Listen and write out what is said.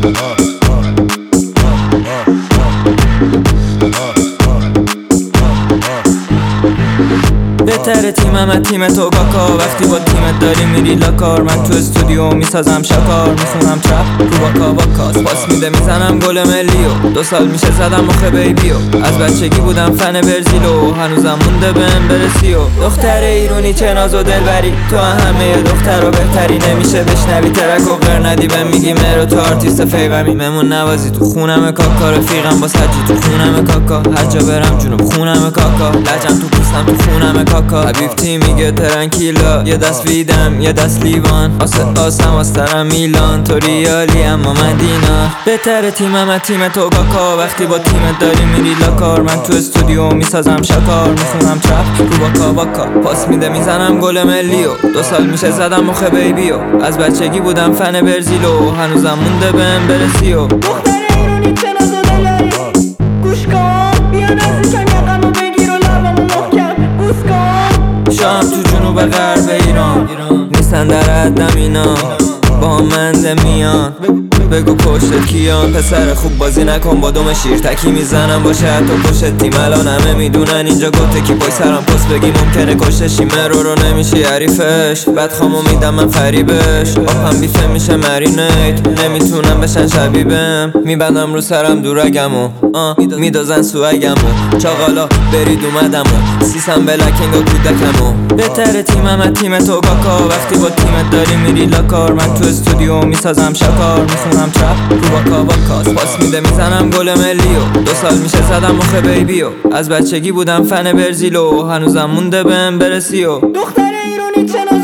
بهتره تیمم تیم تو کاکا، وقتی با تیمت داری میری لاکار. من تو استودیو میسازم شکار، میخونم چپ رو باکا باکاس، پاس میده میزنم گل ملیو. 2 سال میشه زدم مخ بیبیو، از بچگی بودم فن برزیلو، هنوزم مونده بهم برسیو. دختر ایرونی چه ناز و دلبری، تو همه دخترها بهتری. نمیشه بشنوی ترک و غیر ندی بهم میگی مرو، تو آرتیست فیقمی. ممون نوازی تو خونم کاکا، رفیقم با سجی تو خونم کاکا. هر جا برم جنوب خونم کاکا، لجم تو پوستم تو خونم کاکا. حبیبتی میگه ترنکیلا، یه دست ویدم یه دست لیوان، آسم آسترم میلان. تو ریالی اما من دینار. بهتره تیمم تیم تو کاکا، وقتی با تیمت داری میری لاکار. من تو استودیو میسازم شکار، میخونم چپ رو باکا باکا، پاس میده میزنم گل ملیو. 2 سال میشه زدم مخ بیبیو، از بچگی بودم فن برزیلو، هنوزم مونده بهم برسیو. دختر ایرونی چه ناز و دلاری، گوش کن بیا نزدیکم، یقمو بگیر و لبامو محکم بوس کن. شام تو جنوب غرب ایران، نیستن در حدم اینا، با منده میان. بگو پشت کیان، پسر خوب بازی نکن با دم شیر تکی میزنم باشه حتی پشت تیم. الان همه میدونن اینجا گوته کی پای سرم پست بگی ممکنه کشتشی. مرو نمیشی حریفش، بدخامو میدم من فریبش. آبم بیفه میشه مرینیت، نمیتونم بشن شبیبم. میبندم رو سرم دورگمو، میدازن سوگمو. چاقالا برید اومدمو، سیسم بلکنگا کودکمو. بهتره تیمم تیم تو کاکا، وقتی با تیمت داری میری لاکار. من تو استودیو میسازم شکار، میخونم چپ رو باکا باکاس، پاس میده میزنم گل ملیو. 2 سال میشه زدم مخ بیبیو، از بچگی بودم فن برزیلو، هنوزم مونده بهم برسیو. دختر ایرونی چه